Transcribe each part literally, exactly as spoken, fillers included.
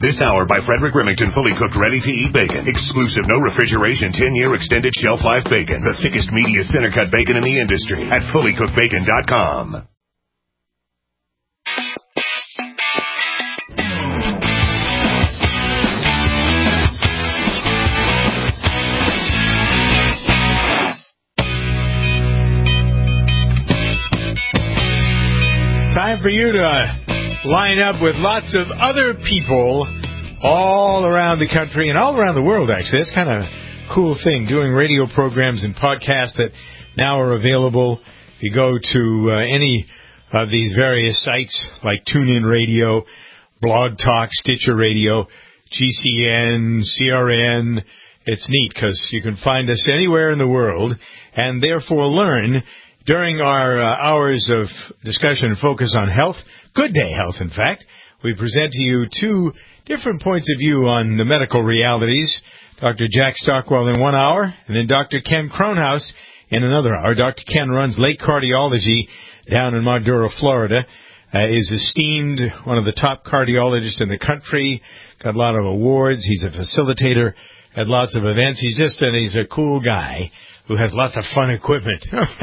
This hour by Frederick Remington, fully cooked, ready-to-eat bacon. Exclusive, no refrigeration, ten-year extended shelf life bacon. The thickest, meatiest, center-cut bacon in the industry at fully cooked bacon dot com. Time for you to line up with lots of other people all around the country and all around the world, actually. That's kind of a cool thing, doing radio programs and podcasts that now are available. If you go to uh, any of these various sites like TuneIn Radio, Blog Talk, Stitcher Radio, G C N, C R N, it's neat because you can find us anywhere in the world and therefore learn during our uh, hours of discussion and focus on health, Good Day Health, in fact. We present to you two different points of view on the medical realities. Doctor Jack Stockwell in one hour, and then Doctor Ken Kronhaus in another hour. Doctor Ken runs Lake Cardiology down in Maduro, Florida, uh, is esteemed, one of the top cardiologists in the country, got a lot of awards. He's a facilitator at lots of events. He's just, and he's a cool guy who has lots of fun equipment.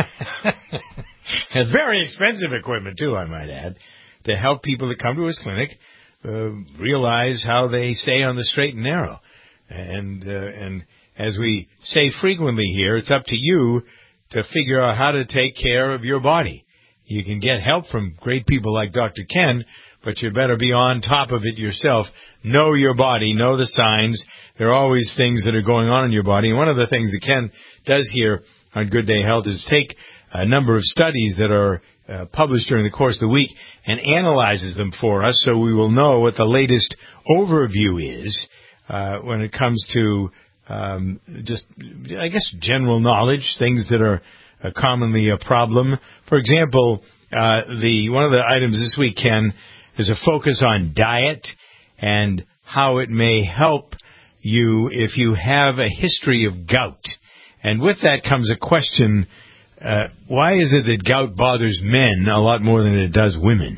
Has very expensive equipment, too, I might add, to help people that come to his clinic uh, realize how they stay on the straight and narrow. And, uh, and as we say frequently here, it's up to you to figure out how to take care of your body. You can get help from great people like Doctor Ken, but you better be on top of it yourself. Know your body, know the signs. There are always things that are going on in your body. And one of the things that Ken does here on Good Day Health is take a number of studies that are uh, published during the course of the week and analyzes them for us so we will know what the latest overview is uh, when it comes to um, just, I guess, general knowledge, things that are uh, commonly a problem. For example, uh, the one of the items this week, Ken, is a focus on diet and how it may help you if you have a history of gout. And with that comes a question, uh, why is it that gout bothers men a lot more than it does women?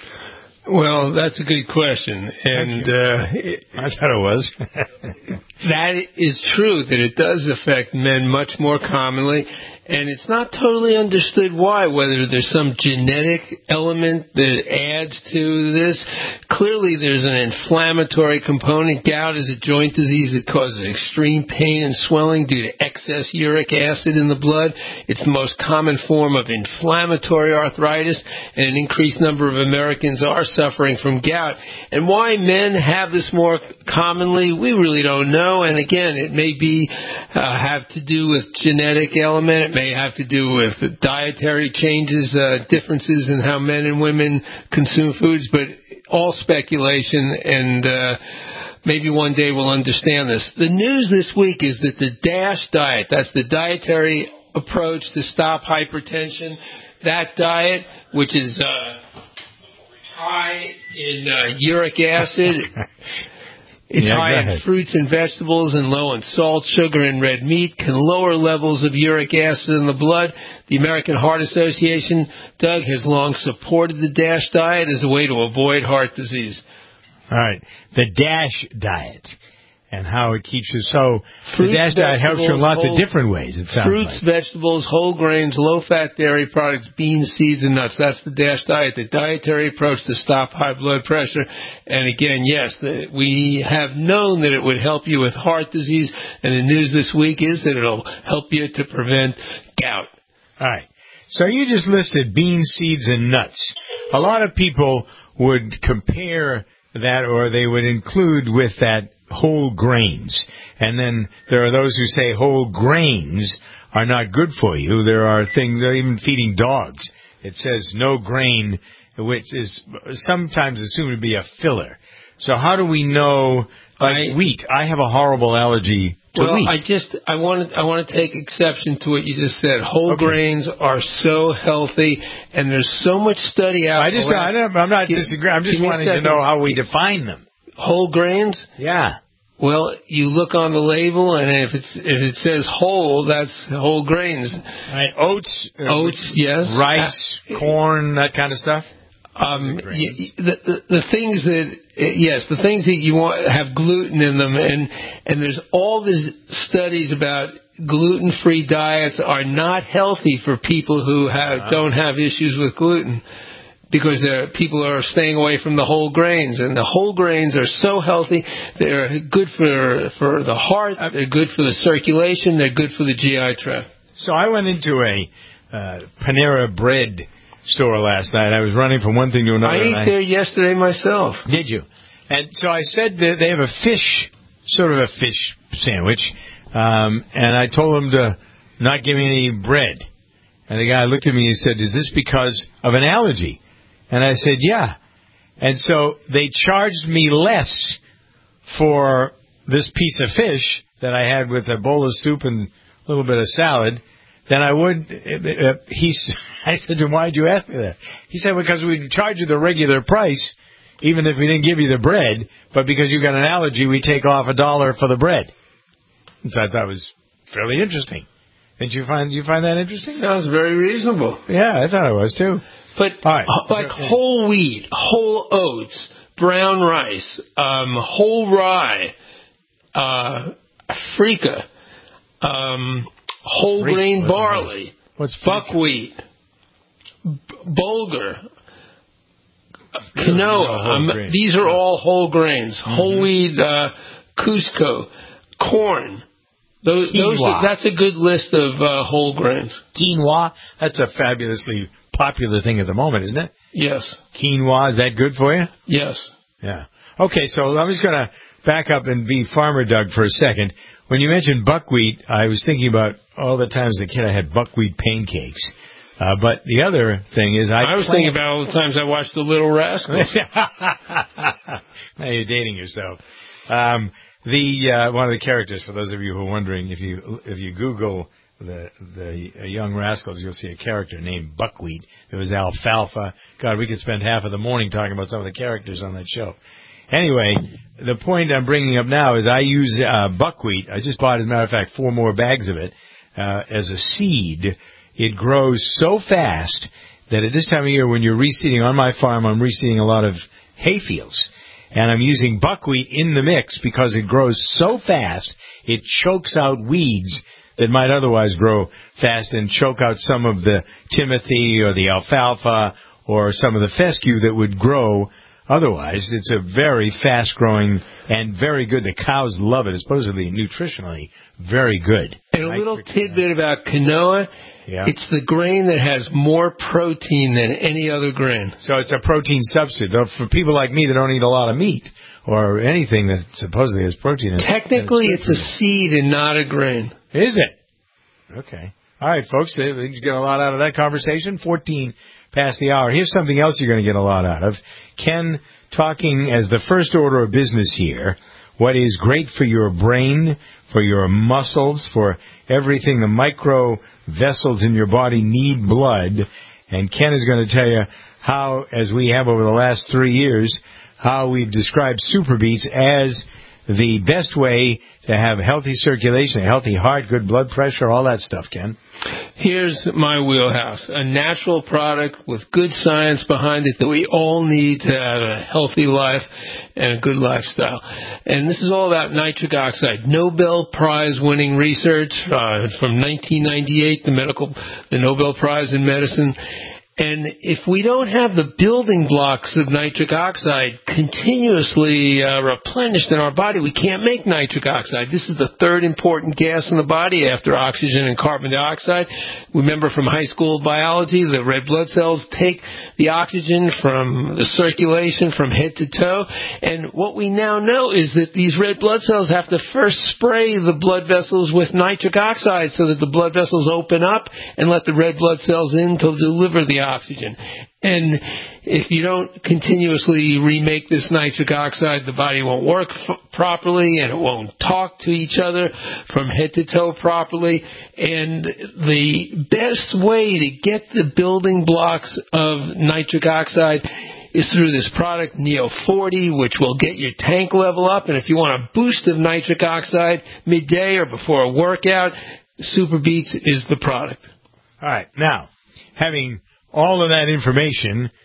Well, that's a good question. And uh, it, I thought it was. That is true, that it does affect men much more commonly. And it's not totally understood why, whether there's some genetic element that adds to this. Clearly, there's an inflammatory component. Gout is a joint disease that causes extreme pain and swelling due to excess uric acid in the blood. It's the most common form of inflammatory arthritis, and an increased number of Americans are suffering from gout. And why men have this more commonly, we really don't know. And again, it may be uh, have to do with genetic element. It may have to do with dietary changes, uh, differences in how men and women consume foods, but all speculation, and uh, maybe one day we'll understand this. The news this week is that the DASH diet, that's the dietary approach to stop hypertension, that diet, which is uh, high in uh, uric acid, it's yeah, high in fruits and vegetables and low in salt, sugar, and red meat, can lower levels of uric acid in the blood. The American Heart Association, Doug, has long supported the DASH diet as a way to avoid heart disease. All right. The DASH diet and how it keeps you. So fruits, the DASH diet helps you in lots whole, of different ways, it sounds fruits, like. vegetables, whole grains, low-fat dairy products, beans, seeds, and nuts. That's the DASH diet, the dietary approach to stop high blood pressure. And again, yes, the, we have known that it would help you with heart disease, and the news this week is that it'll help you to prevent gout. All right. So you just listed beans, seeds, and nuts. A lot of people would compare that, or they would include with that whole grains. And then there are those who say whole grains are not good for you. There are things, even feeding dogs, it says no grain, which is sometimes assumed to be a filler. So how do we know, like I, wheat? I have a horrible allergy to well, wheat. I just, I want to, I want to take exception to what you just said. Whole okay. grains are so healthy, and there's so much study out. I just, I don't, I'm not disagreeing. I'm just wanting to know how we define them. Whole grains? Yeah. Well, you look on the label, and if it's if it says whole, that's whole grains. Right. Oats. Oats, uh, yes. Rice, uh, corn, that kind of stuff. Um, y- the, the, the things that, yes, the things that you want have gluten in them, and, and there's all these studies about gluten-free diets are not healthy for people who have, don't have issues with gluten, because there, people are staying away from the whole grains, and the whole grains are so healthy. They're good for for the heart, they're good for the circulation, they're good for the G I tract. So I went into a uh, Panera Bread store last night. I was running from one thing to another. I ate I, there yesterday myself. Did you? And so I said that they have a fish, sort of a fish sandwich, um, and I told them to not give me any bread. And the guy looked at me and said, "Is this because of an allergy?" And I said, "Yeah." And so they charged me less for this piece of fish that I had with a bowl of soup and a little bit of salad than I would. Uh, he, I said to him, "Why did you ask me that?" He said, "Because we'd charge you the regular price, even if we didn't give you the bread, but because you got an allergy, we take off a dollar for the bread." Which I thought was fairly interesting. Did you find you find that interesting? Sounds very reasonable. Yeah, I thought it was too. But right. like whole wheat, whole oats, brown rice, um, whole rye, uh, Africa, um, whole Freak. grain What barley, What's buckwheat, b- bulgur, Really? quinoa. Um, these are all whole grains. Mm-hmm. Whole wheat, uh, Cusco, corn. Those, those are, that's a good list of uh, whole grains. Quinoa, that's a fabulously popular thing at the moment, isn't it? Yes. Quinoa, is that good for you? Yes. Yeah. Okay, so I'm just going to back up and be Farmer Doug for a second. When you mentioned buckwheat, I was thinking about all the times as a kid I had buckwheat pancakes. Uh, but the other thing is I... I was thinking about all the times I watched The Little Rascals. Now you're dating yourself. Um, the uh, one of the characters, for those of you who are wondering, if you if you Google the the uh, Young Rascals, you'll see a character named Buckwheat. There was Alfalfa. God, we could spend half of the morning talking about some of the characters on that show. Anyway, the point I'm bringing up now is I use uh, buckwheat. I just bought, as a matter of fact, four more bags of it uh, as a seed. It grows so fast that at this time of year, when you're reseeding on my farm, I'm reseeding a lot of hay fields. And I'm using buckwheat in the mix because it grows so fast, it chokes out weeds that might otherwise grow fast and choke out some of the timothy or the alfalfa or some of the fescue that would grow otherwise. It's a very fast-growing and very good. The cows love it. It's supposedly nutritionally very good. And a little tidbit about quinoa. Yeah. It's the grain that has more protein than any other grain. So it's a protein substitute. Though for people like me that don't eat a lot of meat or anything that supposedly has protein in it. Technically, it's a seed and not a grain. Is it? Okay. All right, folks. Did you get a lot out of that conversation? fourteen past the hour. Here's something else you're going to get a lot out of. Ken talking as the first order of business here, what is great for your brain, for your muscles, for everything. The micro vessels in your body need blood. And Ken is going to tell you how, as we have over the last three years, how we've described Super Beets as the best way to have healthy circulation, a healthy heart, good blood pressure, all that stuff, Ken. Here's my wheelhouse. A natural product with good science behind it that we all need to have a healthy life and a good lifestyle. And this is all about nitric oxide. Nobel Prize winning research uh, from nineteen ninety-eight, the medical, the Nobel Prize in Medicine. And if we don't have the building blocks of nitric oxide continuously uh, replenished in our body, we can't make nitric oxide. This is the third important gas in the body after oxygen and carbon dioxide. Remember from high school biology, the red blood cells take the oxygen from the circulation from head to toe. And what we now know is that these red blood cells have to first spray the blood vessels with nitric oxide so that the blood vessels open up and let the red blood cells in to deliver the oxygen. And if you don't continuously remake this nitric oxide, the body won't work f- properly and it won't talk to each other from head to toe properly. And the best way to get the building blocks of nitric oxide is through this product, Neo forty, which will get your tank level up. And if you want a boost of nitric oxide midday or before a workout, Super Beets is the product. All right. Now, having all of that information,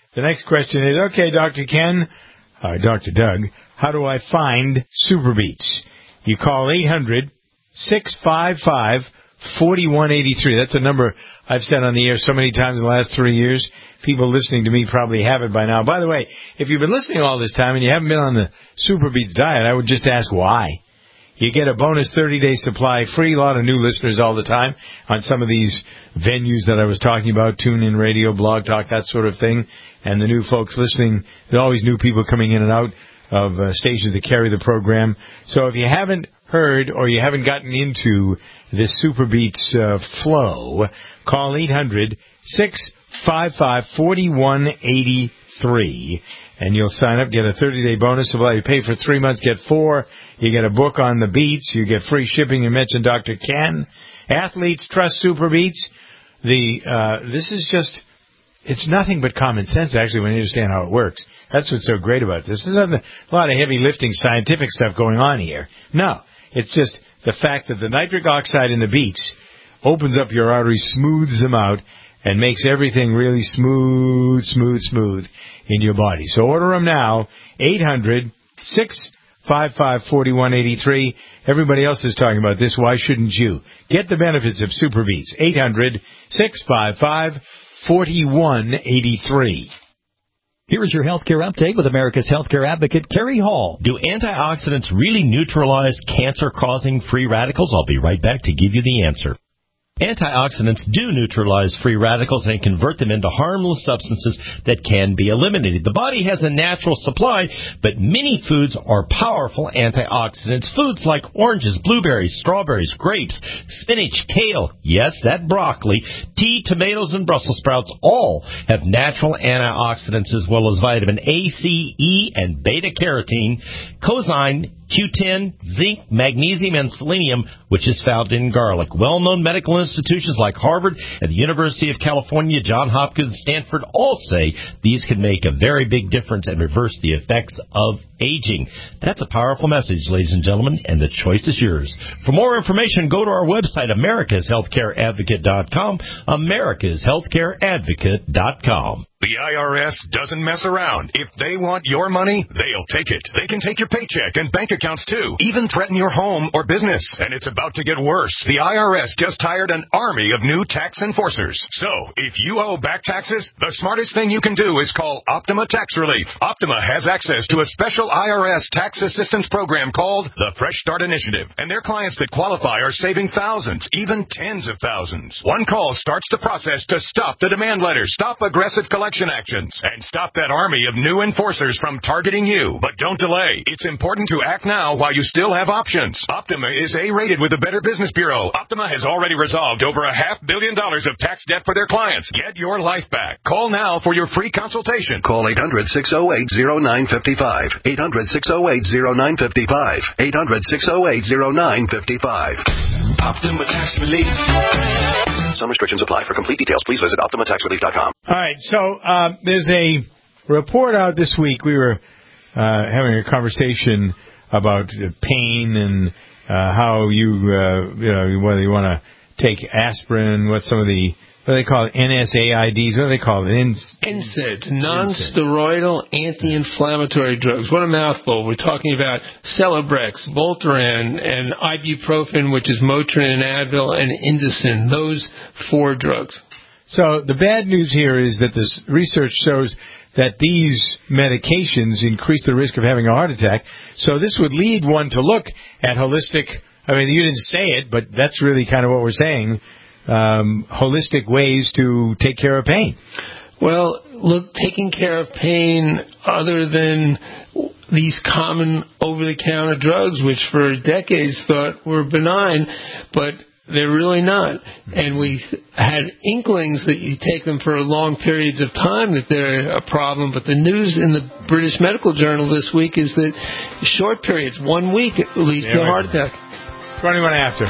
The next question is, okay, Doctor Ken, uh, Doctor Doug, how do I find Super Beats? You call eight hundred, six five five, four one eight three. That's a number I've said on the air so many times in the last three years. People listening to me probably have it by now. By the way, if you've been listening all this time and you haven't been on the Super Beats diet, I would just ask why. You get a bonus thirty-day supply free. A lot of new listeners all the time on some of these venues that I was talking about, TuneIn Radio, Blog Talk, that sort of thing. And the new folks listening, there are always new people coming in and out of uh, stations that carry the program. So if you haven't heard or you haven't gotten into this Super Beats uh, flow, call eight hundred, six five five, four one eight three. And you'll sign up, get a thirty-day bonus. So you pay for three months, get four. You get a book on the Beats. You get free shipping. You mentioned Doctor Ken. Athletes trust Super Beats. The uh, this is just, it's nothing but common sense, actually, when you understand how it works. That's what's so great about this. There's nothing, a lot of heavy lifting scientific stuff going on here. No, it's just the fact that the nitric oxide in the Beats opens up your arteries, smooths them out, and makes everything really smooth, smooth, smooth in your body. So order them now, eight hundred, six five five, four one eight three. Everybody else is talking about this. Why shouldn't you? Get the benefits of Super Beats. eight hundred, six five five, four one eight three. Here is your healthcare update with America's healthcare advocate, Kerry Hall. Do antioxidants really neutralize cancer-causing free radicals? I'll be right back to give you the answer. Antioxidants do neutralize free radicals and convert them into harmless substances that can be eliminated. The body has a natural supply, but many foods are powerful antioxidants. Foods like oranges, blueberries, strawberries, grapes, spinach, kale, yes, that broccoli, tea, tomatoes, and Brussels sprouts all have natural antioxidants as well as vitamin A, C, E, and beta-carotene, coenzyme, Q ten, zinc, magnesium, and selenium, which is found in garlic. Well-known medical institutions like Harvard and the University of California, Johns Hopkins, Stanford all say these can make a very big difference and reverse the effects of aging. That's a powerful message, ladies and gentlemen, and the choice is yours. For more information, go to our website, americas healthcare advocate dot com, americas healthcare advocate dot com. The I R S doesn't mess around. If they want your money, they'll take it. They can take your paycheck and bank accounts, too. Even threaten your home or business. And it's about to get worse. The I R S just hired an army of new tax enforcers. So, if you owe back taxes, the smartest thing you can do is call Optima Tax Relief. Optima has access to a special I R S tax assistance program called the Fresh Start Initiative. And their clients that qualify are saving thousands, even tens of thousands. One call starts the process to stop the demand letters, stop aggressive collection actions, and stop that army of new enforcers from targeting you. But don't delay. It's important to act now while you still have options. Optima is A-rated with the Better Business Bureau. Optima has already resolved over a half billion dollars of tax debt for their clients. Get your life back. Call now for your free consultation. Call eight hundred, six oh eight, oh nine five five. eight hundred, six oh eight, oh nine five five. eight hundred, six oh eight, oh nine five five. Optima Tax Relief. Some restrictions apply. For complete details, please visit optima tax relief dot com. All right, so uh, there's a report out this week. We were uh, having a conversation about uh, pain and uh, how you, uh, you know, whether you want to take aspirin, what some of the, what do they call it, N S A I Ds, what do they call it? N NSAIDs, non-steroidal anti-inflammatory drugs. What a mouthful. We're talking about Celebrex, Voltaren, and ibuprofen, which is Motrin and Advil, and Indocin, those four drugs. So the bad news here is that this research shows that these medications increase the risk of having a heart attack. So this would lead one to look at holistic, I mean, you didn't say it, but that's really kind of what we're saying, um, holistic ways to take care of pain. Well, look, taking care of pain other than these common over-the-counter drugs, which for decades thought were benign, but they're really not. And we had inklings that you take them for long periods of time that they're a problem. But the news in the British Medical Journal this week is that short periods, one week, leads to a heart attack. twenty-one after.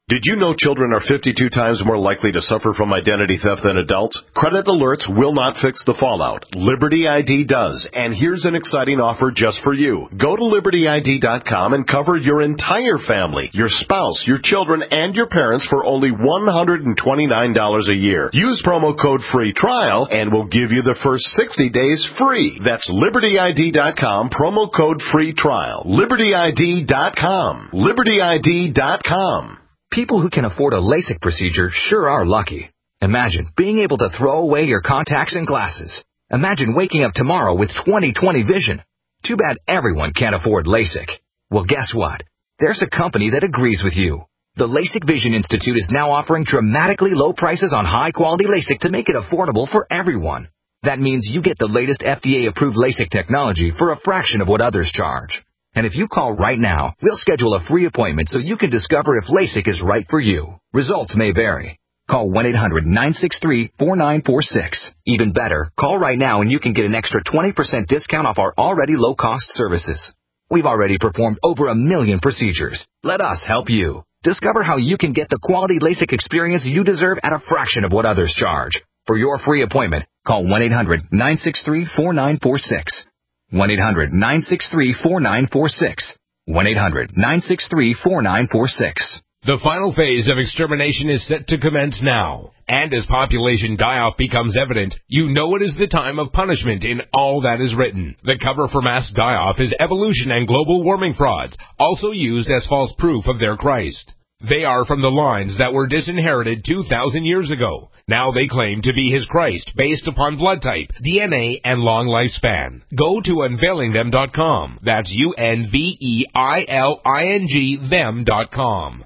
Did you know children are fifty-two times more likely to suffer from identity theft than adults? Credit alerts will not fix the fallout. Liberty I D does, and here's an exciting offer just for you. Go to Liberty I D dot com and cover your entire family, your spouse, your children, and your parents for only one hundred twenty-nine dollars a year. Use promo code FREE TRIAL, and we'll give you the first sixty days free. That's Liberty I D dot com, promo code FREE TRIAL. Liberty I D dot com. Liberty I D dot com. People who can afford a LASIK procedure sure are lucky. Imagine being able to throw away your contacts and glasses. Imagine waking up tomorrow with twenty twenty vision. Too bad everyone can't afford LASIK. Well, guess what? There's a company that agrees with you. The LASIK Vision Institute is now offering dramatically low prices on high-quality LASIK to make it affordable for everyone. That means you get the latest F D A-approved LASIK technology for a fraction of what others charge. And if you call right now, we'll schedule a free appointment so you can discover if LASIK is right for you. Results may vary. Call one eight hundred nine six three four nine four six. Even better, call right now and you can get an extra twenty percent discount off our already low-cost services. We've already performed over a million procedures. Let us help you. Discover how you can get the quality LASIK experience you deserve at a fraction of what others charge. For your free appointment, call one eight hundred nine six three four nine four six. one eight hundred nine six three four nine four six. one eight hundred nine six three four nine four six. The final phase of extermination is set to commence now. And as population die-off becomes evident, you know it is the time of punishment in all that is written. The cover for mass die-off is evolution and global warming frauds, also used as false proof of their Christ. They are from the lines that were disinherited two thousand years ago. Now they claim to be his Christ based upon blood type, D N A, and long lifespan. Go to unveiling them dot com. That's U N V E I L I N G them dot com.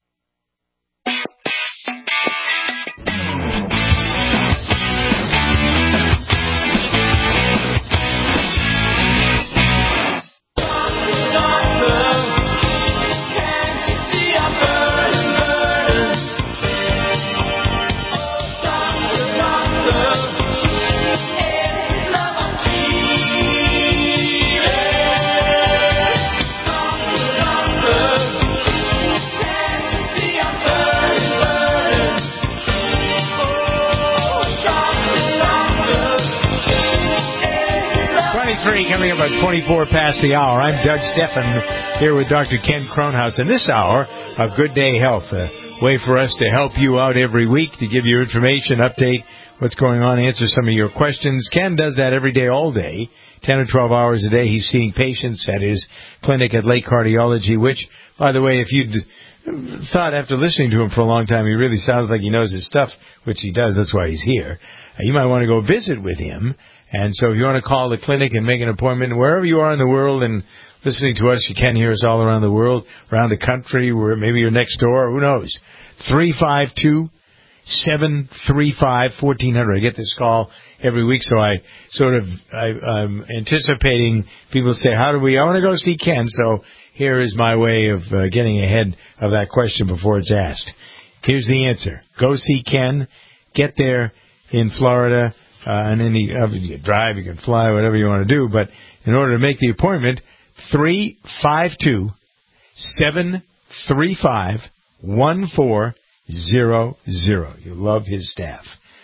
Coming up at twenty-four past the hour. I'm Doug Steffen here with Doctor Ken Kronhaus. In this hour of Good Day Health, a way for us to help you out every week, to give you information, update what's going on, answer some of your questions. Ken does that every day, all day, ten or twelve hours a day. He's seeing patients at his clinic at Lake Cardiology, which, by the way, if you'd thought after listening to him for a long time, he really sounds like he knows his stuff, which he does. That's why he's here. Uh, you might want to go visit with him. And so if you want to call the clinic and make an appointment, wherever you are in the world and listening to us, you can hear us all around the world, around the country, where maybe you're next door, who knows. three five two, seven three five, one four zero zero. I get this call every week, so I sort of, I, I'm anticipating people say, how do we, I want to go see Ken, so here is my way of uh, getting ahead of that question before it's asked. Here's the answer. Go see Ken, get there in Florida. Uh, and then you, uh, you can drive, you can fly, whatever you want to do. But in order to make the appointment, three five two, seven three five, one four zero zero. You love his staff.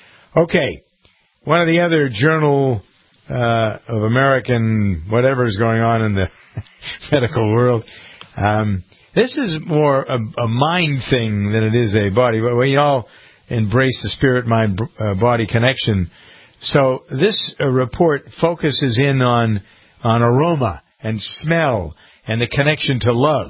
Okay. One of the other Journal uh, of American whatever is going on in the medical world. Um, this is more a, a mind thing than it is a body. But we all embrace the spirit-mind-body connection. So this uh, report focuses in on on aroma and smell and the connection to love.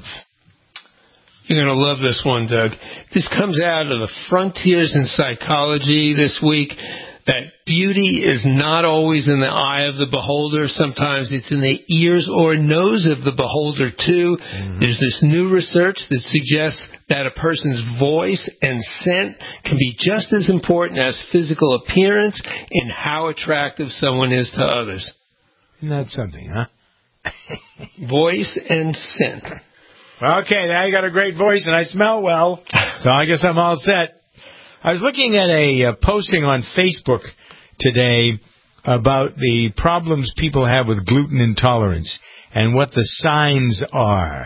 You're going to love this one, Doug. This comes out of the Frontiers in Psychology this week, that beauty is not always in the eye of the beholder. Sometimes it's in the ears or nose of the beholder, too. Mm-hmm. There's this new research that suggests that a person's voice and scent can be just as important as physical appearance in how attractive someone is to others. Isn't that something, huh? Voice and scent. Okay, now you got a great voice and I smell well, so I guess I'm all set. I was looking at a uh, posting on Facebook today about the problems people have with gluten intolerance and what the signs are.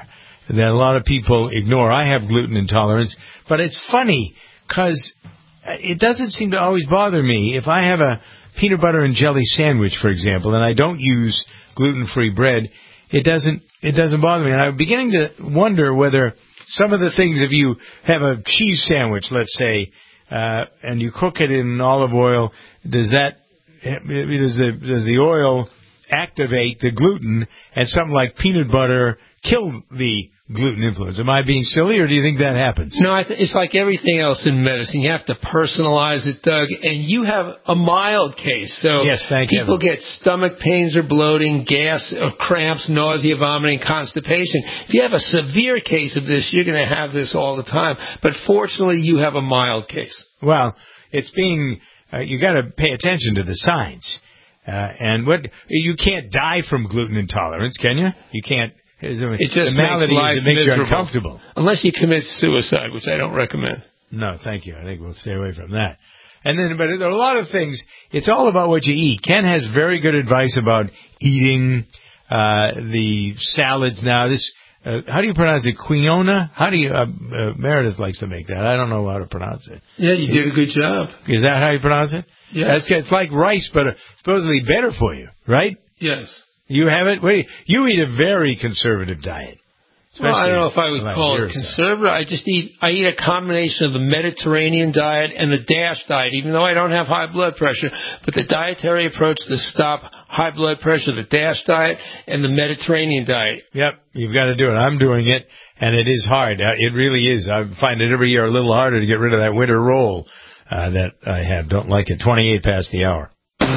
that a lot of people ignore. I have gluten intolerance, but it's funny because it doesn't seem to always bother me. If I have a peanut butter and jelly sandwich, for example, and I don't use gluten-free bread, it doesn't it doesn't bother me. And I'm beginning to wonder whether some of the things, if you have a cheese sandwich, let's say, uh, and you cook it in olive oil, does that does the does the oil activate the gluten, and something like peanut butter kill the gluten influence? Am I being silly, or do you think that happens? No, I th- it's like everything else in medicine. You have to personalize it, Doug, and you have a mild case. So yes, thank people heaven. get stomach pains or bloating, gas or cramps, nausea, vomiting, constipation. If you have a severe case of this, you're going to have this all the time. But fortunately, you have a mild case. Well, it's being, uh, you got to pay attention to the signs. Uh, and what, you can't die from gluten intolerance, can you? You can't. It just the malady makes life is it makes miserable. you uncomfortable. Unless you commit suicide, which I don't recommend. No, thank you. I think we'll stay away from that. And then, but there are a lot of things. It's all about what you eat. Ken has very good advice about eating uh, the salads now. This, uh, how do you pronounce it? Quinoa? How do you? Uh, uh, Meredith likes to make that. I don't know how to pronounce it. Yeah, you did a good job. Is that how you pronounce it? Yeah. It's, it's like rice, but uh, supposedly better for you, right? Yes. You have it? Wait, you eat a very conservative diet. Well, I don't know if I would call it conservative. I just eat, I eat a combination of the Mediterranean diet and the DASH diet, even though I don't have high blood pressure. But the dietary approach to stop high blood pressure, the DASH diet and the Mediterranean diet. Yep, you've got to do it. I'm doing it, and it is hard. It really is. I find it every year a little harder to get rid of that winter roll uh, that I have. Don't like it. twenty-eight past the hour.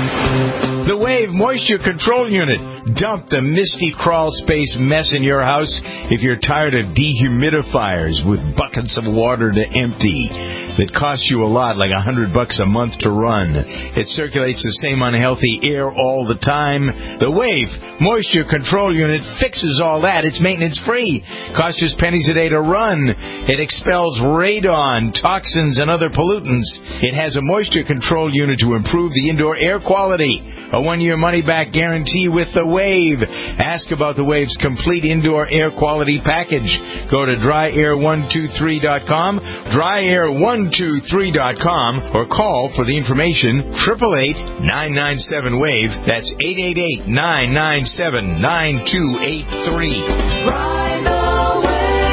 The Wave Moisture Control Unit. Dump the misty crawl space mess in your house if you're tired of dehumidifiers with buckets of water to empty that cost you a lot, like a hundred bucks a month to run. It circulates the same unhealthy air all the time. The Wave Moisture Control Unit fixes all that. It's maintenance free. Costs just pennies a day to run. It expels radon, toxins, and other pollutants. It has a moisture control unit to improve the indoor air quality. A one-year money-back guarantee with the Wave. Ask about the Wave's complete indoor air quality package. Go to dry air one two three dot com, dry air one two three dot com, or call for the information, eight eight eight, nine nine seven, WAVE. That's eight eight eight, nine nine seven, nine two eight three. Ride the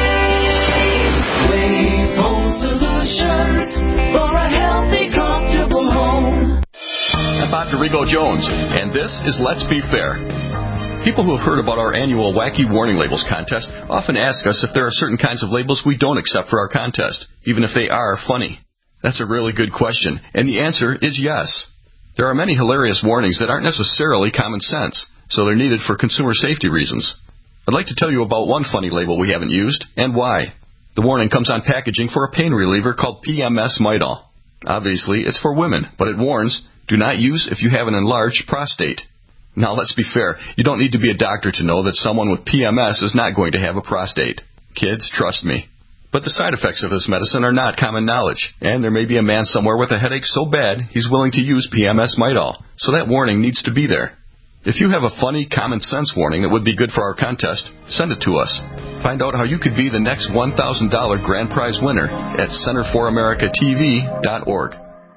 Wave. Wave Home Solutions for a healthy, comfortable home. I'm Doctor Rigo Jones, and this is Let's Be Fair. People who have heard about our annual Wacky Warning Labels contest often ask us if there are certain kinds of labels we don't accept for our contest, even if they are funny. That's a really good question, and the answer is yes. There are many hilarious warnings that aren't necessarily common sense, so they're needed for consumer safety reasons. I'd like to tell you about one funny label we haven't used, and why. The warning comes on packaging for a pain reliever called P M S Midol. Obviously, it's for women, but it warns, do not use if you have an enlarged prostate. Now, let's be fair. You don't need to be a doctor to know that someone with P M S is not going to have a prostate. Kids, trust me. But the side effects of this medicine are not common knowledge, and there may be a man somewhere with a headache so bad he's willing to use P M S Midol, so that warning needs to be there. If you have a funny, common sense warning that would be good for our contest, send it to us. Find out how you could be the next one thousand dollars grand prize winner at center for america t v dot org.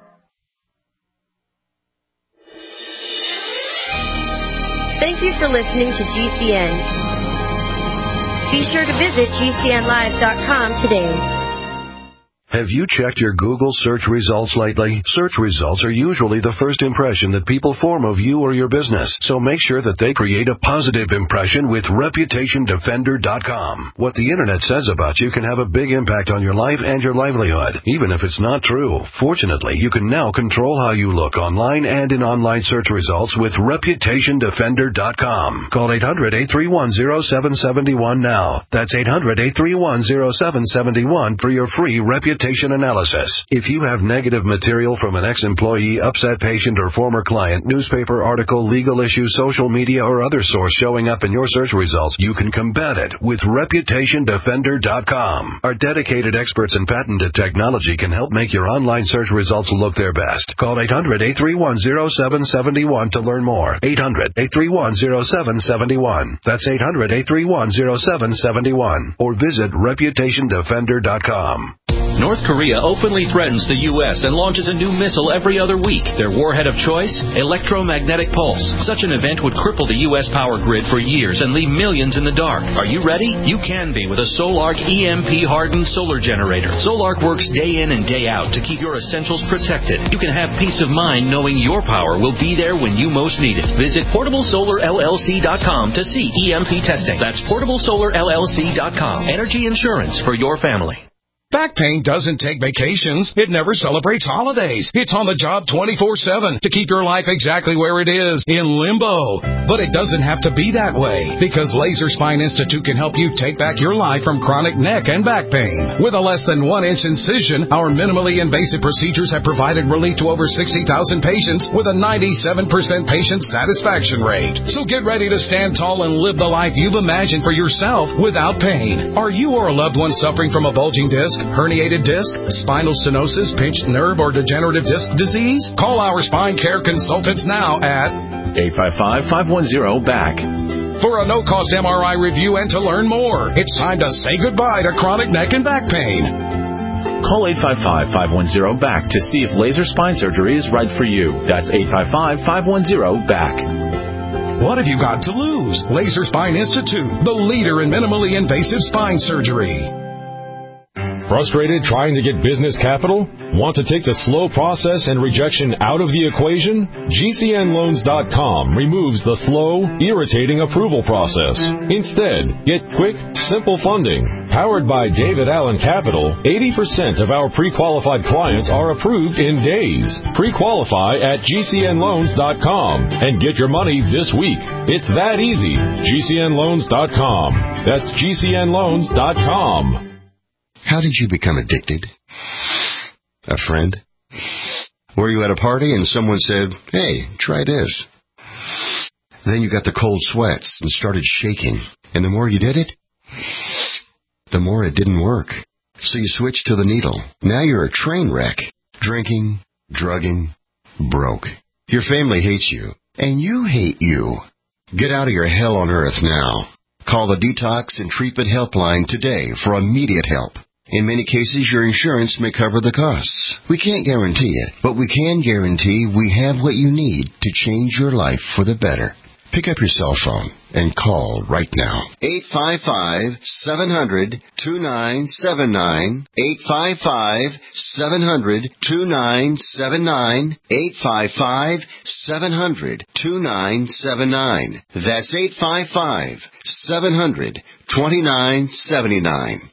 Thank you for listening to G C N. Be sure to visit G C N live dot com today. Have you checked your Google search results lately? Search results are usually the first impression that people form of you or your business, so make sure that they create a positive impression with reputation defender dot com. What the Internet says about you can have a big impact on your life and your livelihood, even if it's not true. Fortunately, you can now control how you look online and in online search results with reputation defender dot com. Call eight hundred, eight three one, zero seven seven one now. That's eight hundred, eight three one, zero seven seven one for your free reputation reputation analysis. If you have negative material from an ex-employee, upset patient, or former client, newspaper article, legal issue, social media, or other source showing up in your search results, you can combat it with reputation defender dot com. Our dedicated experts in patented technology can help make your online search results look their best. Call eight hundred, eight three one, zero seven seven one to learn more. eight hundred, eight three one, zero seven seven one. That's eight hundred, eight three one, zero seven seven one. Or visit reputation defender dot com. North Korea openly threatens the U S and launches a new missile every other week. Their warhead of choice? Electromagnetic pulse. Such an event would cripple the U S power grid for years and leave millions in the dark. Are you ready? You can be with a Solark E M P-hardened solar generator. Solark works day in and day out to keep your essentials protected. You can have peace of mind knowing your power will be there when you most need it. Visit portable solar L L C dot com to see E M P testing. That's portable solar L L C dot com. Energy insurance for your family. Back pain doesn't take vacations. It never celebrates holidays. It's on the job twenty-four seven to keep your life exactly where it is, in limbo. But it doesn't have to be that way, because Laser Spine Institute can help you take back your life from chronic neck and back pain. With a less than one inch incision, our minimally invasive procedures have provided relief to over sixty thousand patients with a ninety-seven percent patient satisfaction rate. So get ready to stand tall and live the life you've imagined for yourself without pain. Are you or a loved one suffering from a bulging disc, herniated disc, spinal stenosis, pinched nerve, or degenerative disc disease? Call our spine care consultants now at eight five five, five one zero, B A C. For a no-cost M R I review and to learn more. It's time to say goodbye to chronic neck and back pain. Call eight five five, five one zero, B A C to see if laser spine surgery is right for you. That's eight five five, five one zero, B A C. What have you got to lose? Laser Spine Institute, the leader in minimally invasive spine surgery. Frustrated trying to get business capital? Want to take the slow process and rejection out of the equation? G C N loans dot com removes the slow, irritating approval process. Instead, get quick, simple funding. Powered by David Allen Capital, eighty percent of our pre-qualified clients are approved in days. Pre-qualify at G C N loans dot com and get your money this week. It's that easy. G C N loans dot com. That's G C N loans dot com. How did you become addicted? A friend? Were you at a party and someone said, hey, try this? Then you got the cold sweats and started shaking. And the more you did it, the more it didn't work. So you switched to the needle. Now you're a train wreck. Drinking, drugging, broke. Your family hates you. And you hate you. Get out of your hell on earth now. Call the Detox and Treatment Helpline today for immediate help. In many cases, your insurance may cover the costs. We can't guarantee it, but we can guarantee we have what you need to change your life for the better. Pick up your cell phone and call right now. eight five five, seven hundred, two nine seven nine. eight five five, seven hundred, two nine seven nine. eight five five, seven hundred, two nine seven nine. That's eight five five, seven hundred, two nine seven nine.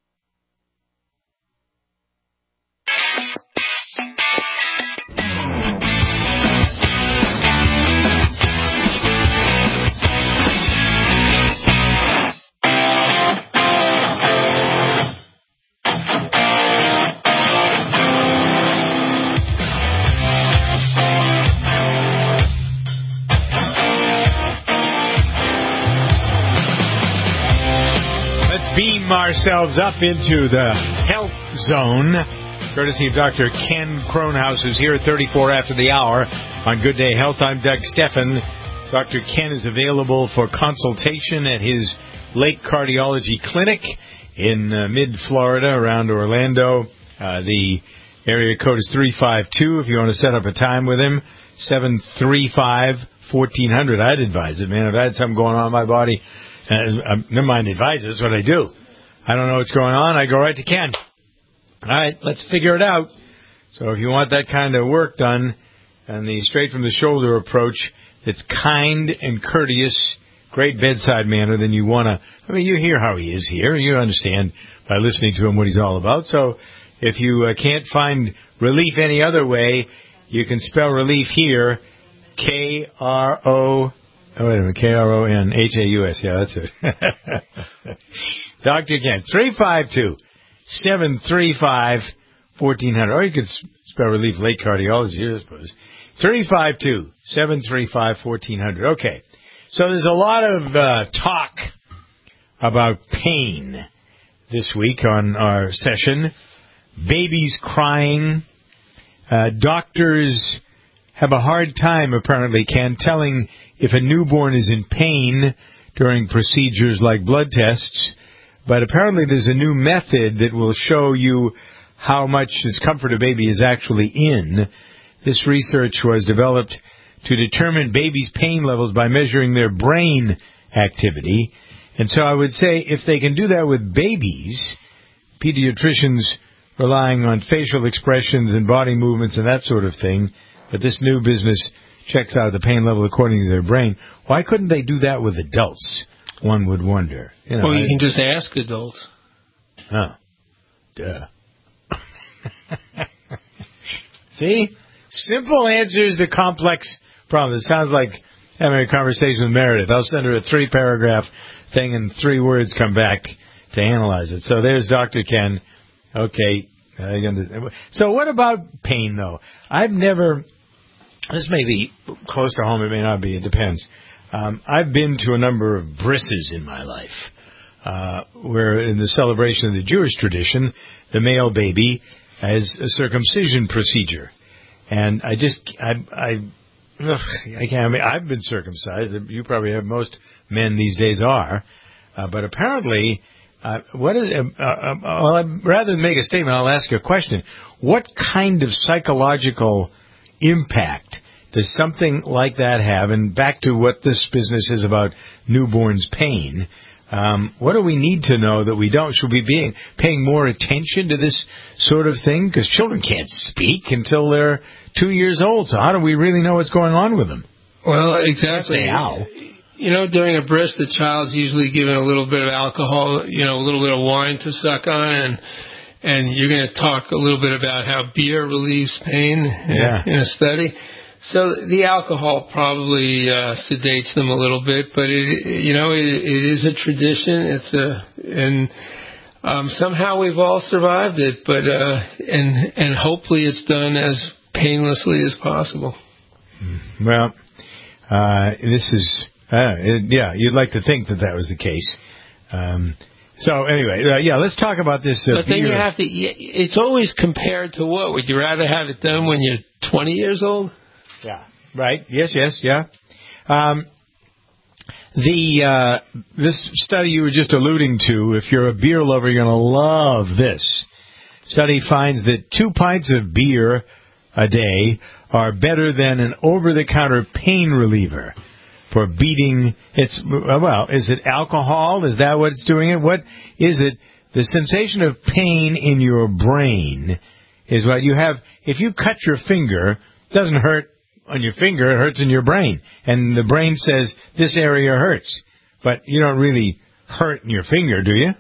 Beam ourselves up into the health zone, courtesy of Doctor Ken Kronhaus, who's here at thirty-four after the hour on Good Day Health. I'm Doug Steffen. Doctor Ken is available for consultation at his Lake Cardiology Clinic in uh, mid-Florida, around Orlando. Uh, the area code is three five two if you want to set up a time with him, seven three five, fourteen hundred. I'd advise it, man. I've had something going on in my body. Uh, never mind advise, that's what I do. I don't know what's going on, I go right to Ken. All right, let's figure it out. So if you want that kind of work done, and the straight-from-the-shoulder approach that's kind and courteous, great bedside manner, then you want to, I mean, you hear how he is here. You understand by listening to him what he's all about. So if you uh, can't find relief any other way, you can spell relief here, K R O Oh, wait a minute, K R O N H A U S. Yeah, that's it. Doctor Ken, three five two, seven three five, fourteen hundred. Or you could spell relief late cardiology, I suppose. three five two, seven three five, fourteen hundred. Okay. So there's a lot of uh, talk about pain this week on our session. Babies crying. Uh, doctors have a hard time, apparently, Ken, telling if a newborn is in pain during procedures like blood tests. But apparently there's a new method that will show you how much discomfort a baby is actually in. This research was developed to determine babies' pain levels by measuring their brain activity. And so I would say if they can do that with babies, pediatricians relying on facial expressions and body movements and that sort of thing, but this new business checks out the pain level according to their brain, why couldn't they do that with adults, one would wonder? You know, well, you I, can just ask adults. Oh. Duh. See? Simple answers to complex problems. It sounds like having a conversation with Meredith. I'll send her a three-paragraph thing and three words come back to analyze it. So there's Doctor Ken. Okay. Uh, so what about pain, though? I've never... This may be close to home. It may not be. It depends. Um, I've been to a number of brisses in my life, uh, where in the celebration of the Jewish tradition, the male baby has a circumcision procedure. And I just, I, I, ugh, I can't, I mean, I've been circumcised. You probably have, most men these days are. Uh, but apparently, uh, what is, uh, uh, well, I'd, rather than make a statement, I'll ask a question. What kind of psychological impact does something like that have? And back to what this business is about, newborns' pain. Um, what do we need to know that we don't? Should we be paying more attention to this sort of thing? Because children can't speak until they're two years old. So how do we really know what's going on with them? Well, exactly. Say how. You know, during a bris, the child's usually given a little bit of alcohol, you know, a little bit of wine to suck on, and and you're going to talk a little bit about how beer relieves pain yeah. in, in a study. So the alcohol probably uh, sedates them a little bit, but it, you know, it, it is a tradition. It's a, and um, somehow we've all survived it, but uh, and and hopefully it's done as painlessly as possible. Well, uh, this is, uh, it, yeah, you'd like to think that that was the case. Um, so anyway, uh, yeah, let's talk about this. Uh, but then beer. you have to. It's always compared to what? Would you rather have it done when you're twenty years old? Yeah. Right. Yes. Yes. Yeah. Um, the uh, this study you were just alluding to, if you're a beer lover, you're going to love this. Study finds that two pints of beer a day are better than an over-the-counter pain reliever for beating. It's well, is it alcohol? Is that what's doing it? What is it? The sensation of pain in your brain is what you have. If you cut your finger, it doesn't hurt on your finger, it hurts in your brain. And the brain says, this area hurts. But you don't really hurt in your finger, do you?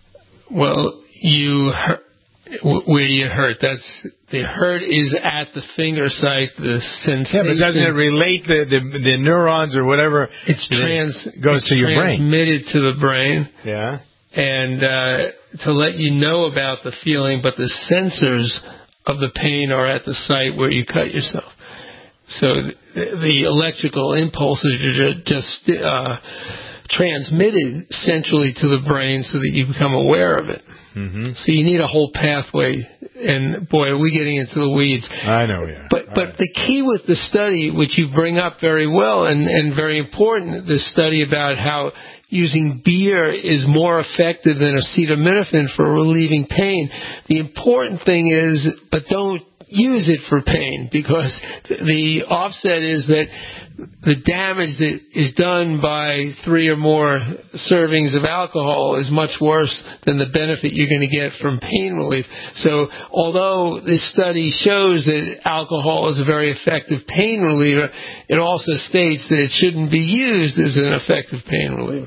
Well, you hurt. Where do you hurt? That's the hurt is at the finger site, the sensation. Yeah, but doesn't it relate the, the, the neurons or whatever? It's trans, goes it's to your brain. transmitted to the brain. Yeah. And uh, to let you know about the feeling, but the sensors of the pain are at the site where you cut yourself. So the electrical impulses are just uh, transmitted centrally to the brain so that you become aware of it. Mm-hmm. So you need a whole pathway. And, boy, are we getting into the weeds. I know we are. But, but right. The key with the study, which you bring up very well and, and very important, the study about how using beer is more effective than acetaminophen for relieving pain. The important thing is, but don't use it for pain, because the offset is that the damage that is done by three or more servings of alcohol is much worse than the benefit you're going to get from pain relief. So although this study shows that alcohol is a very effective pain reliever, it also states that it shouldn't be used as an effective pain reliever.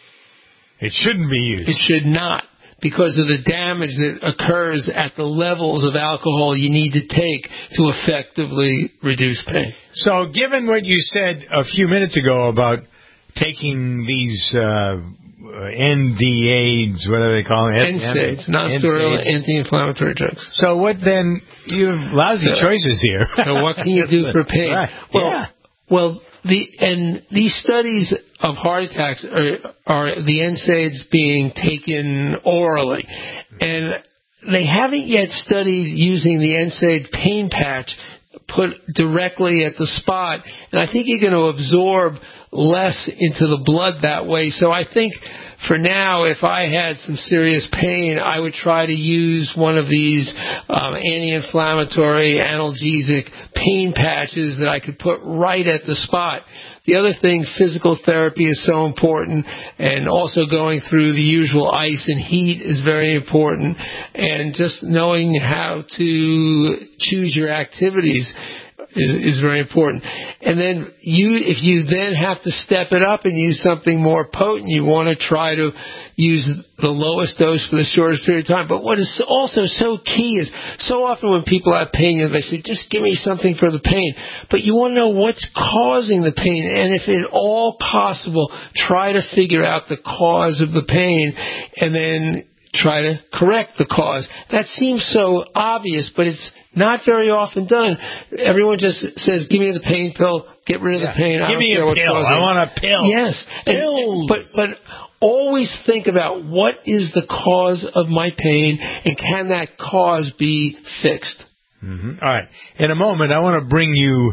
It shouldn't be used. It should not, because of the damage that occurs at the levels of alcohol you need to take to effectively reduce pain. So given what you said a few minutes ago about taking these uh, uh, N D AIDS, whatever they call it. N SAIDs, non-steroidal anti-inflammatory drugs. So what then? You have lousy So- choices here. So what can you do for pain? Right. Well, Yeah. well, the and these studies of heart attacks are, are the N SAIDs being taken orally, and they haven't yet studied using the N SAID pain patch put directly at the spot, and I think you're going to absorb less into the blood that way. So I think for now, if I had some serious pain, I would try to use one of these um, anti-inflammatory, analgesic pain patches that I could put right at the spot. The other thing, physical therapy is so important, and also going through the usual ice and heat is very important, and just knowing how to choose your activities is, is very important. And then you, if you then have to step it up and use something more potent, you want to try to use the lowest dose for the shortest period of time. But what is also so key is, so often when people have pain, they say, just give me something for the pain. But you want to know what's causing the pain. And if at all possible, try to figure out the cause of the pain and then try to correct the cause. That seems so obvious, but it's not very often done. Everyone just says, give me the pain pill, get rid of Yeah. the pain. I Give don't me care a what's pill. causing I it. want a pill. Yes. And- Pills. but, but always think about what is the cause of my pain, and can that cause be fixed? Mm-hmm. All right. In a moment, I want to bring you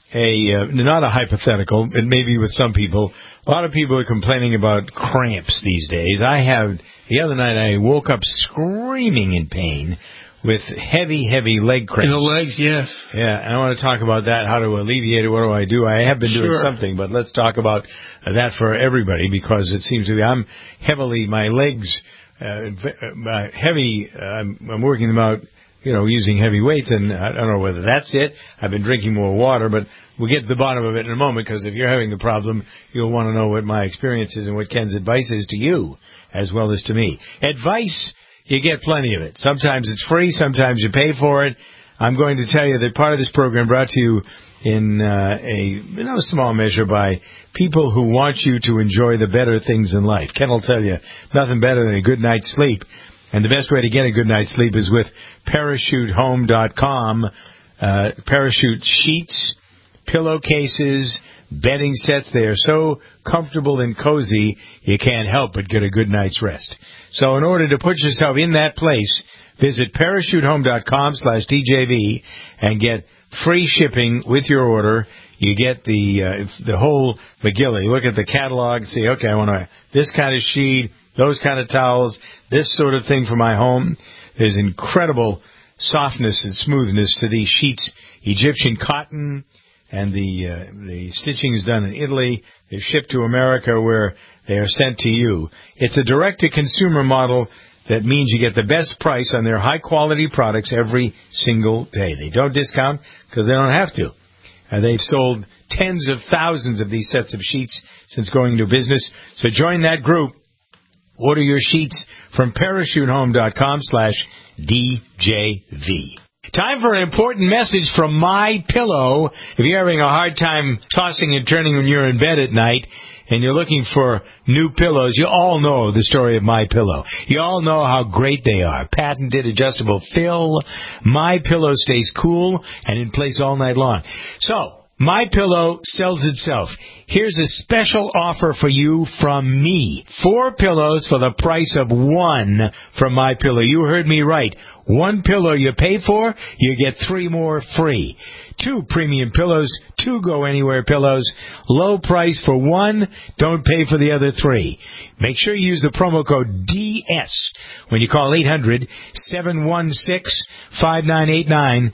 a, uh, not a hypothetical, it may be with some people. A lot of people are complaining about cramps these days. I have, the other night I woke up screaming in pain with heavy, heavy leg cramps. In the legs, yes. Yeah, and I want to talk about that, how to alleviate it, what do I do? I have been doing Sure. something, but let's talk about uh, that for everybody, because it seems to be, I'm heavily, my legs, uh, v- uh, heavy, uh, I'm, I'm working them out, you know, using heavy weights, and I don't know whether that's it. I've been drinking more water, but we'll get to the bottom of it in a moment, because if you're having the problem, you'll want to know what my experience is and what Ken's advice is to you, as well as to me. Advice, you get plenty of it. Sometimes it's free, sometimes you pay for it. I'm going to tell you that part of this program brought to you in uh, a you know, small measure by people who want you to enjoy the better things in life. Ken will tell you nothing better than a good night's sleep. And the best way to get a good night's sleep is with parachute home dot com. Uh, parachute sheets, pillowcases, bedding sets. They are so comfortable and cozy, you can't help but get a good night's rest. So in order to put yourself in that place, visit parachute home dot com slash D J V and get free shipping with your order. You get the uh, the whole McGilly. You look at the catalog and say, okay, I want to this kind of sheet, those kind of towels, this sort of thing for my home. There's incredible softness and smoothness to these sheets. Egyptian cotton, and the uh, the stitching is done in Italy. They're shipped to America, where they are sent to you. It's a direct-to-consumer model that means you get the best price on their high-quality products every single day. They don't discount because they don't have to. Uh, they've sold tens of thousands of these sets of sheets since going into business. So join that group. Order your sheets from parachute home dot com slash D J V. Time for an important message from My Pillow. If you're having a hard time tossing and turning when you're in bed at night and you're looking for new pillows, you all know the story of My Pillow. You all know how great they are. Patented adjustable fill. My Pillow stays cool and in place all night long. So, My Pillow sells itself. Here's a special offer for you from me. Four pillows for the price of one from My Pillow. You heard me right. One pillow you pay for, you get three more free. Two premium pillows, two go anywhere pillows. Low price for one, don't pay for the other three. Make sure you use the promo code D S when you call eight hundred, seven one six, five nine eight nine.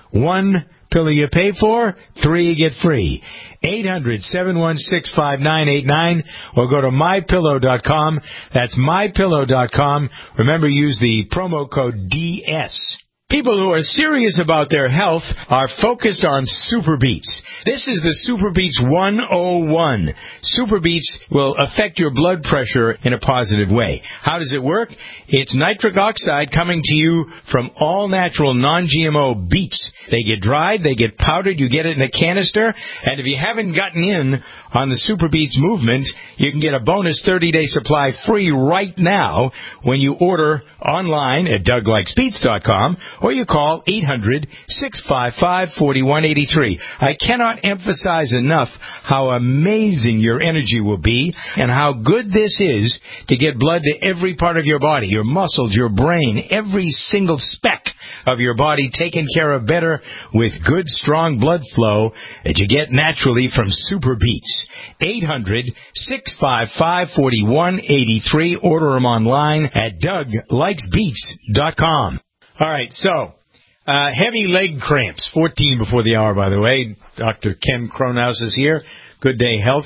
One pillow you pay for, three you get free. eight hundred, seven one six, five nine eight nine, or go to my pillow dot com. That's my pillow dot com. Remember, use the promo code D S. People who are serious about their health are focused on Super Beets. This is the Super Beets one oh one. Super Beets will affect your blood pressure in a positive way. How does it work? It's nitric oxide coming to you from all-natural, non-G M O beets. They get dried, they get powdered, you get it in a canister, and if you haven't gotten in on the Super Beets movement, you can get a bonus thirty-day supply free right now when you order online at Doug Likes Beets dot com, or you call eight hundred, six five five, four one eight three. I cannot emphasize enough how amazing your energy will be and how good this is to get blood to every part of your body, your muscles, your brain, every single speck of your body taken care of better with good, strong blood flow that you get naturally from Super Beets. eight hundred, six five five, four one eight three. Order them online at Doug Likes Beets dot com. All right, so uh, heavy leg cramps, fourteen before the hour, by the way. Doctor Ken Kronhaus is here. Good Day Health.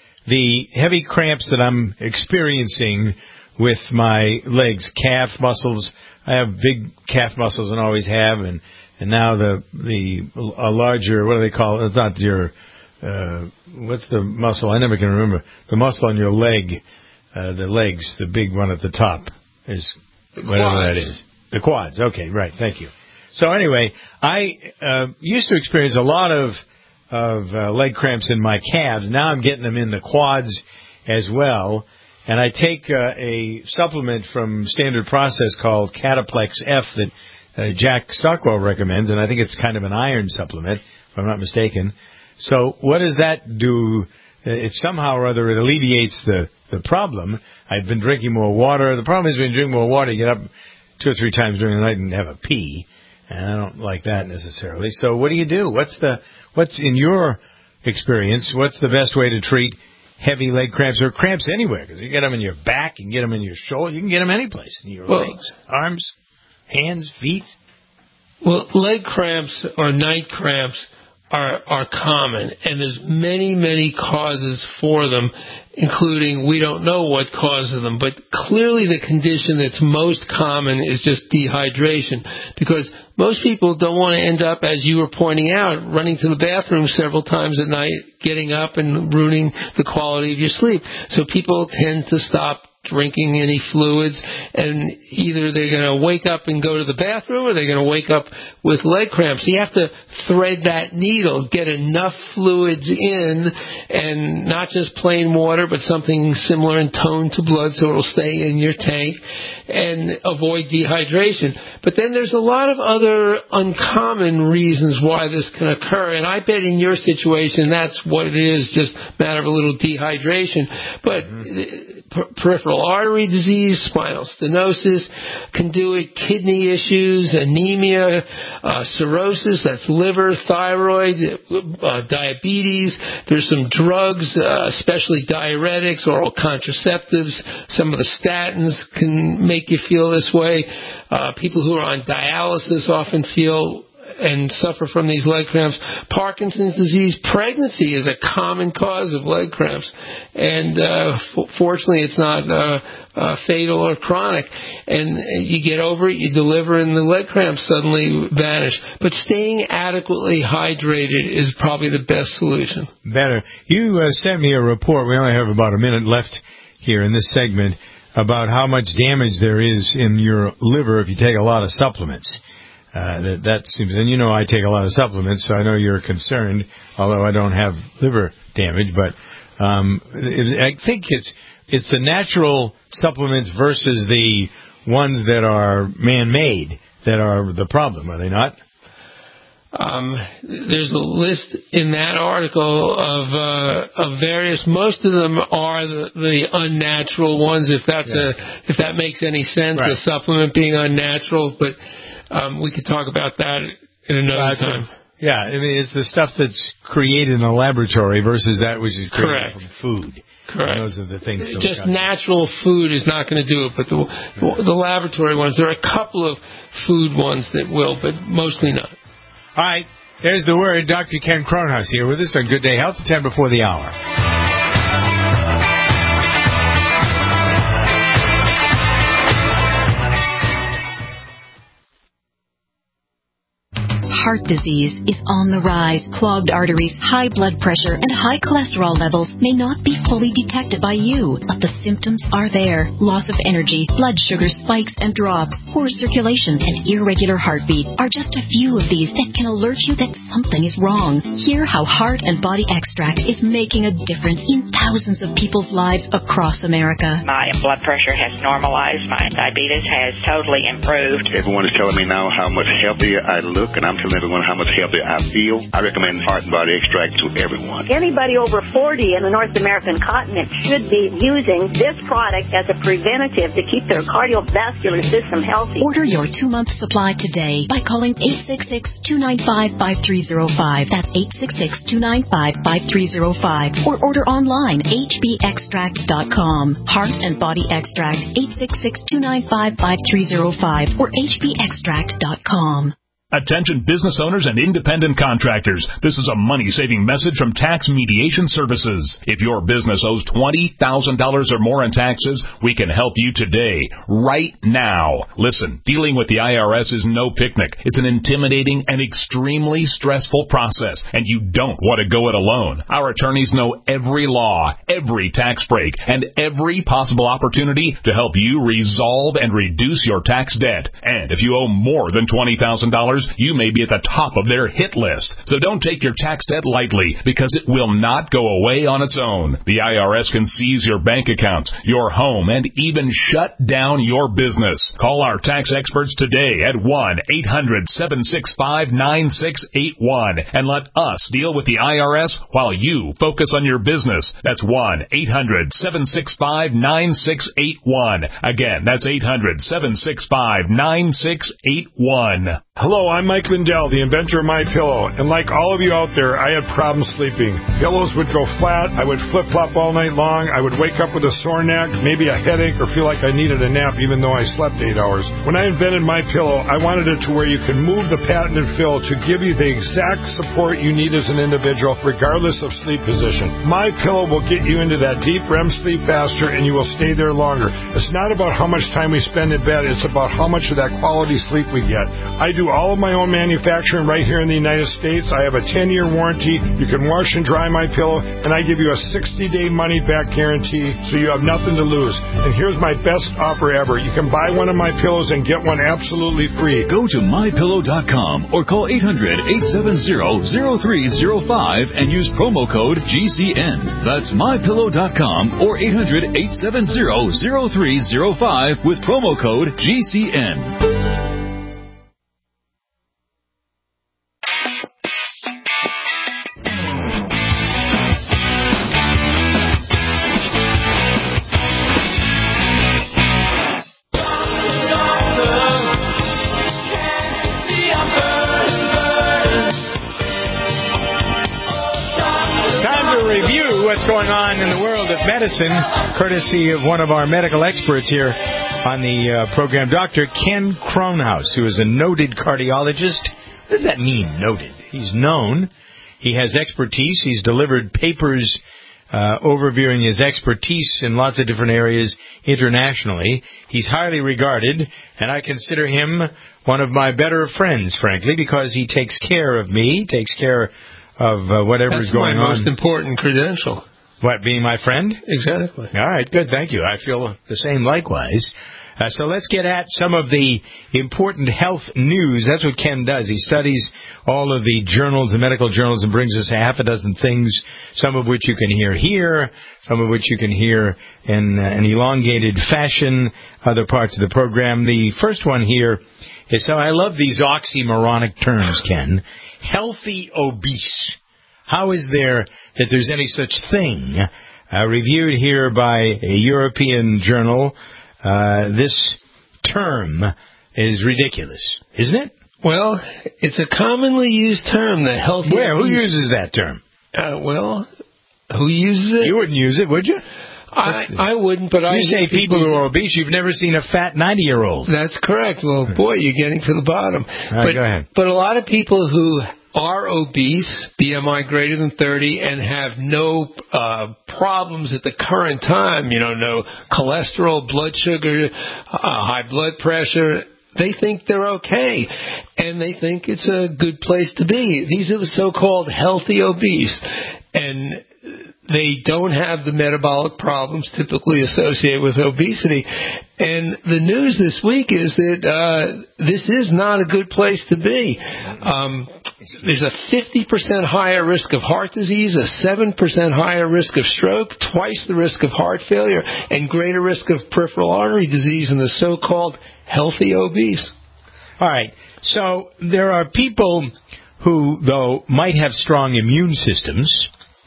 The heavy cramps that I'm experiencing with my legs, calf muscles. I have big calf muscles and always have, and, and now the the a larger, what do they call it? It's not your, uh, what's the muscle? I never can remember. The muscle on your leg, uh, the legs, the big one at the top is whatever that is. The quads. Okay, right. Thank you. So anyway, I uh, used to experience a lot of of uh, leg cramps in my calves. Now I'm getting them in the quads as well. And I take uh, a supplement from Standard Process called Cataplex F that uh, Jack Stockwell recommends, and I think it's kind of an iron supplement, if I'm not mistaken. So what does that do? It somehow or other it alleviates the, the problem. I've been drinking more water. The problem is when you drink more water, you get up two or three times during the night and have a pee, and I don't like that necessarily. So what do you do? What's the what's in your experience? What's the best way to treat heavy leg cramps or cramps anywhere? Because you get them in your back, you can get them in your shoulder, you can get them any place, in your well, legs, arms, hands, feet. Well, leg cramps or night cramps are are common, and there's many, many causes for them, including we don't know what causes them, but clearly the condition that's most common is just dehydration, because most people don't want to end up, as you were pointing out, running to the bathroom several times at night, getting up and ruining the quality of your sleep. So people tend to stop drinking any fluids, and either they're going to wake up and go to the bathroom or they're going to wake up with leg cramps. You have to thread that needle, get enough fluids in, and not just plain water, but something similar in tone to blood so it'll stay in your tank, and avoid dehydration. But then there's a lot of other uncommon reasons why this can occur, and I bet in your situation that's what it is, just a matter of a little dehydration. But mm-hmm. peripheral artery disease, spinal stenosis, can do it, kidney issues, anemia, uh, cirrhosis, that's liver, thyroid, uh, diabetes. There's some drugs, uh, especially diuretics, oral contraceptives. Some of the statins can make you feel this way. Uh, people who are on dialysis often feel and suffer from these leg cramps. Parkinson's disease, pregnancy is a common cause of leg cramps, and uh, f- fortunately it's not uh, uh, fatal or chronic, and you get over it, you deliver, and the leg cramps suddenly vanish. But staying adequately hydrated is probably the best solution. Better. You uh, sent me a report, we only have about a minute left here in this segment, about how much damage there is in your liver if you take a lot of supplements. Uh, that, that seems, and you know I take a lot of supplements, so I know you're concerned, although I don't have liver damage, but um, it, I think it's it's the natural supplements versus the ones that are man-made that are the problem, are they not? Um, there's a list in that article of uh, of various. Most of them are the, the unnatural ones, if that's yeah. a if that makes any sense. Right. A supplement being unnatural, but Um, we could talk about that in another uh, time. Yeah, I mean, it's the stuff that's created in a laboratory versus that which is created Correct. from food. Correct. And those are the things. Just natural food is not going to do it, but the, the, the laboratory ones, there are a couple of food ones that will, but mostly not. All right, there's the word. Doctor Ken Kronhaus here with us on Good Day Health at ten before the hour. heart disease is on the rise. Clogged arteries, high blood pressure, and high cholesterol levels may not be fully detected by you, but the symptoms are there. Loss of energy, blood sugar spikes and drops, poor circulation, and irregular heartbeat are just a few of these that can alert you that something is wrong. Hear how Heart and Body Extract is making a difference in thousands of people's lives across America. My blood pressure has normalized. My diabetes has totally improved. Everyone is telling me now how much healthier I look, and I'm telling everyone how much healthier I feel. I recommend Heart and Body Extract to everyone. Anybody over forty in the North American continent should be using this product as a preventative to keep their cardiovascular system healthy. Order your two-month supply today by calling eight six six, two nine five, five three zero five. That's eight six six, two nine five, five three zero five. Or order online, h b extract dot com. Heart and Body Extract, eight six six, two nine five, five three zero five or h b extract dot com. Attention business owners and independent contractors. This is a money-saving message from Tax Mediation Services. If your business owes twenty thousand dollars or more in taxes, we can help you today, right now. Listen, dealing with the I R S is no picnic. It's an intimidating and extremely stressful process, and you don't want to go it alone. Our attorneys know every law, every tax break, and every possible opportunity to help you resolve and reduce your tax debt. And if you owe more than twenty thousand dollars, you may be at the top of their hit list. So don't take your tax debt lightly, because it will not go away on its own. The I R S can seize your bank accounts, your home, and even shut down your business. Call our tax experts today at one eight hundred, seven six five, nine six eight one and let us deal with the I R S while you focus on your business. That's one eight hundred, seven six five, nine six eight one. Again, that's eight hundred, seven six five, nine six eight one. Hello, I'm Mike Lindell, the inventor of MyPillow, and like all of you out there, I had problems sleeping. Pillows would go flat, I would flip-flop all night long, I would wake up with a sore neck, maybe a headache, or feel like I needed a nap even though I slept eight hours. When I invented MyPillow, I wanted it to where you can move the patented fill to give you the exact support you need as an individual, regardless of sleep position. MyPillow will get you into that deep R E M sleep faster, and you will stay there longer. It's not about how much time we spend in bed, it's about how much of that quality sleep we get. I do all of my own manufacturing right here in the United States. I have a ten-year warranty. You can wash and dry my pillow, and I give you a sixty-day money-back guarantee, so you have nothing to lose. And here's my best offer ever. You can buy one of my pillows and get one absolutely free. Go to my pillow dot com or call eight hundred, eight seven zero, zero three zero five and use promo code G C N. That's my pillow dot com or eight hundred, eight seven zero, zero three zero five with promo code G C N. What's going on in the world of medicine, courtesy of one of our medical experts here on the uh, program, Doctor Ken Kronhaus, who is a noted cardiologist. What does that mean, noted? He's known. He has expertise. He's delivered papers uh, overviewing his expertise in lots of different areas internationally. He's highly regarded, and I consider him one of my better friends, frankly, because he takes care of me, takes care of uh, whatever's going on. That's my most important credential. What, being my friend? Exactly. All right, good, thank you. I feel the same likewise. Uh, so let's get at some of the important health news. That's what Ken does. He studies all of the journals, the medical journals, and brings us a half a dozen things, some of which you can hear here, some of which you can hear in uh, an elongated fashion, other parts of the program. The first one here is, so I love these oxymoronic terms, Ken. Healthy obese. How is there that there's any such thing? Uh, reviewed here by a European journal, uh, this term is ridiculous, isn't it? Well, it's a commonly used term, the healthy Where? obese. Who uses that term? Uh, well, who uses it? You wouldn't use it, would you? I, I wouldn't, but you I... You say people who are obese, you've never seen a fat ninety-year-old. That's correct. Well, boy, you're getting to the bottom. All right, but, go ahead. But a lot of people who are obese, B M I greater than thirty, and have no uh, problems at the current time, you know, no cholesterol, blood sugar, uh, high blood pressure, they think they're okay, and they think it's a good place to be. These are the so-called healthy obese, and they don't have the metabolic problems typically associated with obesity. And the news this week is that uh, this is not a good place to be. Um, there's a fifty percent higher risk of heart disease, a seven percent higher risk of stroke, twice the risk of heart failure, and greater risk of peripheral artery disease in the so-called healthy obese. All right. So there are people who, though, might have strong immune systems,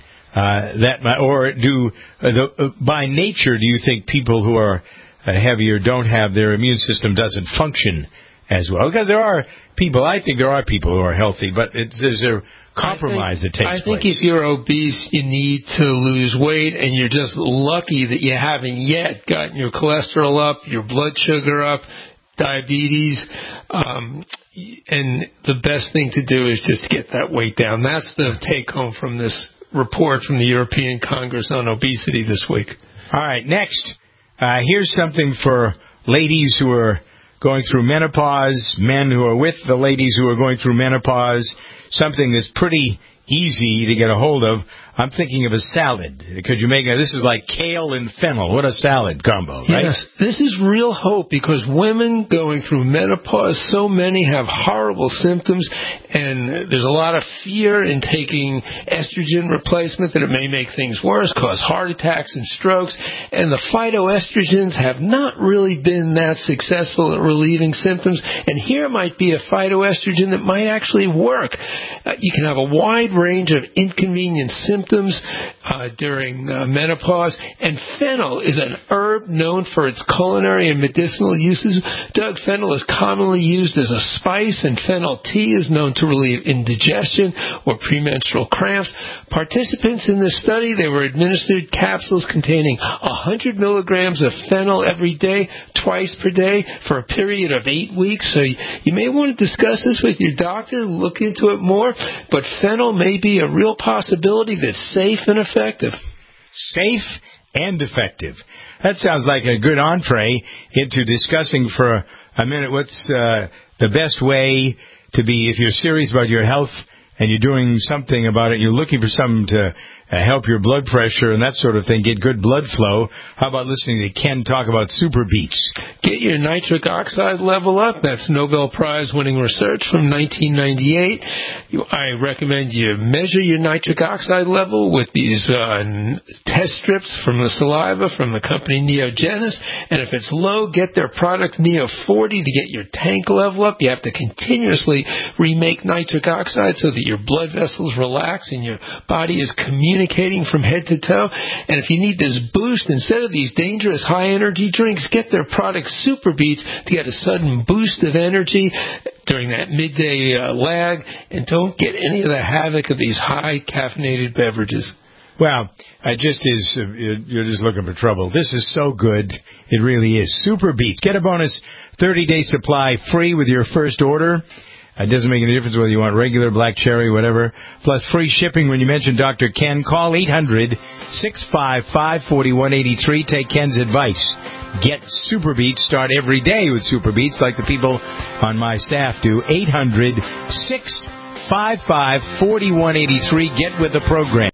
uh, that might, or do uh, the, uh, by nature, do you think people who are uh, heavier don't have their immune system doesn't function as well? Because there are people, I think there are people who are healthy, but it's, there's a compromise think, that takes I think place. if you're obese, you need to lose weight, and you're just lucky that you haven't yet gotten your cholesterol up, your blood sugar up, diabetes, um, and the best thing to do is just get that weight down. That's the take-home from this report from the European Congress on Obesity this week. All right, next, uh, here's something for ladies who are going through menopause, men who are with the ladies who are going through menopause, something that's pretty easy to get a hold of. I'm thinking of a salad. Could you make a, this is like kale and fennel. What a salad combo, right? Yes, this is real hope because women going through menopause, so many have horrible symptoms, and there's a lot of fear in taking estrogen replacement that it may make things worse, cause heart attacks and strokes, and the phytoestrogens have not really been that successful at relieving symptoms, and here might be a phytoestrogen that might actually work. Uh, you can have a wide range of inconvenient symptoms uh, during uh, menopause, and fennel is an herb known for its culinary and medicinal uses. Doug, fennel is commonly used as a spice, and fennel tea is known to relieve indigestion or premenstrual cramps. Participants in this study, they were administered capsules containing one hundred milligrams of fennel every day, twice per day, for a period of eight weeks. So you, you may want to discuss this with your doctor, look into it more, but fennel may be a real possibility that's safe and effective. Safe and effective. That sounds like a good entree into discussing for a, a minute what's uh, the best way to be, if you're serious about your health and you're doing something about it, you're looking for something to uh, help your blood pressure and that sort of thing, get good blood flow. How about listening to Ken talk about Super Beets? Get your nitric oxide level up. That's Nobel Prize winning research from nineteen ninety-eight. You, I recommend you measure your nitric oxide level with these uh, test strips from the saliva from the company Neogenis. And if it's low, get their product Neo forty to get your tank level up. You have to continuously remake nitric oxide so that your blood vessels relax and your body is communicating from head to toe. And if you need this boost, instead of these dangerous high-energy drinks, get their product Super Beets to get a sudden boost of energy during that midday uh, lag, and don't get any of the havoc of these high caffeinated beverages. Well, it just is, uh, you're just looking for trouble. This is so good. It really is. Super Beets. Get a bonus thirty-day supply free with your first order. It doesn't make any difference whether you want regular, black cherry, whatever. Plus free shipping when you mention Doctor Ken. Call eight hundred, six five five, four one eight three. Take Ken's advice. Get Super Beets. Start every day with Super Beets like the people on my staff do. eight hundred, six five five, four one eight three. Get with the program.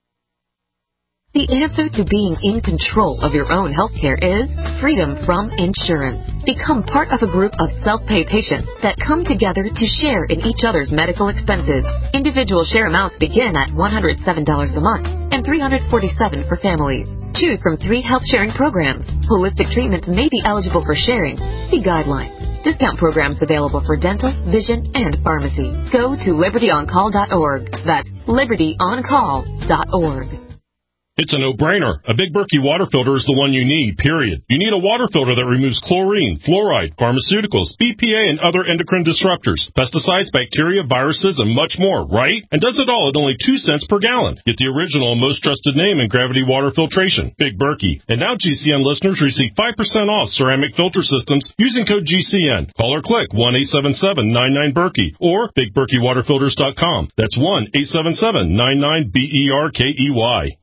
The answer to being in control of your own healthcare is freedom from insurance. Become part of a group of self-pay patients that come together to share in each other's medical expenses. Individual share amounts begin at one hundred seven dollars a month and three hundred forty-seven dollars for families. Choose from three health sharing programs. Holistic treatments may be eligible for sharing. See guidelines. Discount programs available for dental, vision, and pharmacy. Go to liberty on call dot org. That's liberty on call dot org. It's a no-brainer. A Big Berkey water filter is the one you need, period. You need a water filter that removes chlorine, fluoride, pharmaceuticals, B P A, and other endocrine disruptors, pesticides, bacteria, viruses, and much more, right? And does it all at only two cents per gallon. Get the original and most trusted name in gravity water filtration, Big Berkey. And now G C N listeners receive five percent off ceramic filter systems using code G C N. Call or click one eight seven seven, nine nine, Berkey or big berkey water filters dot com. That's one eight seven seven, nine nine, B E R K E Y.